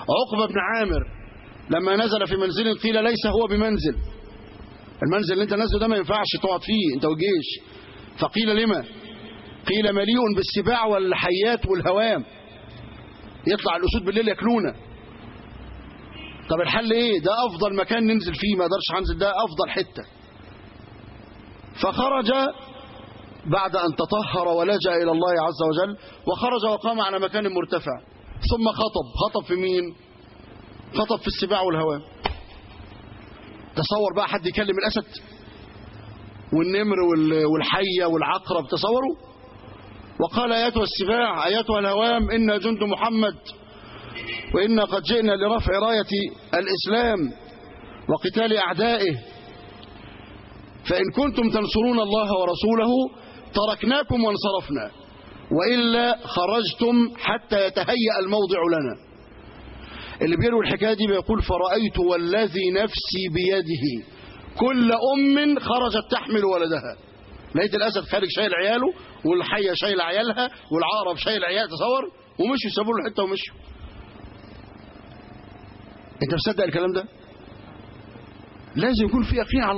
عقبة بن عامر لما نزل في منزل قيل ليس هو بمنزل، المنزل اللي انت نازله ده ما ينفعش تقعد فيه انت والجيش. فقيل لما؟ قيل مليء بالسباع والحيات والهوام، يطلع الأسود بالليل ياكلونا. طب الحل ايه؟ ده افضل مكان ننزل فيه، ما اقدرش هنزل، ده افضل حتة. فخرج بعد ان تطهر ولجأ الى الله عز وجل، وخرج وقام على مكان مرتفع، ثم خطب في مين؟ خطب في السباع والهوام. تصور بقى حد يكلم الاسد والنمر والحية والعقرب، تصوروا. وقال ايتها السباع ايتها الهوام إنا جند محمد، وإنا قد جئنا لرفع راية الإسلام وقتال أعدائه، فإن كنتم تنصرون الله ورسوله تركناكم وانصرفنا، وإلا خرجتم حتى يتهيأ الموضع لنا. اللي بيروي الحكاية دي بيقول فرأيت والذي نفسي بيده كل أم خرجت تحمل ولدها. لقيت الأسد خارج شايل عياله، والحية شايل عيالها، والعقرب شايل عيال، تصور، ومشوا سابوا له حتة ومشوا. انت مصدق الكلام ده؟ لازم يكون في يقين على